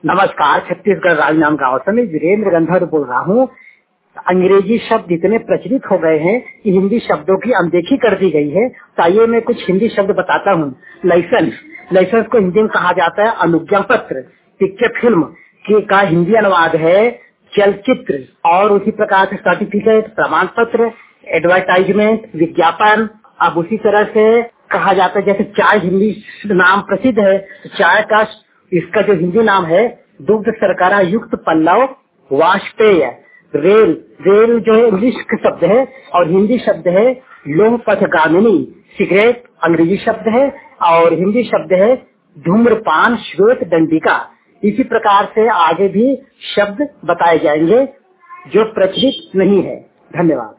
नमस्कार, छत्तीसगढ़ राजनाम गांव से मैं वीरेंद्र गंधर्व बोल रहा हूँ। अंग्रेजी शब्द इतने प्रचलित हो गए हैं कि हिंदी शब्दों की अनदेखी कर दी गई है। तो आइए मैं कुछ हिंदी शब्द बताता हूँ। लाइसेंस को हिंदी में कहा जाता है अनुज्ञा पत्र। पिक्चर फिल्म का हिंदी अनुवाद है चलचित्र। और उसी प्रकार से सर्टिफिकेट, प्रमाण पत्र, एडवर्टाइजमेंट, विज्ञापन। अब उसी तरह से कहा जाता है, जैसे चाय हिंदी नाम प्रसिद्ध है, तो चाय का इसका जो हिंदी नाम है दुग्ध शर्करा युक्त पल्लव वाष्पेय। रेल जो है इंग्लिश का शब्द है और हिंदी शब्द है लोह पथगामिनी। सिगरेट अंग्रेजी शब्द है और हिंदी शब्द है धूम्रपान श्वेत दंडिका। इसी प्रकार से आगे भी शब्द बताए जाएंगे जो प्रचलित नहीं है। धन्यवाद।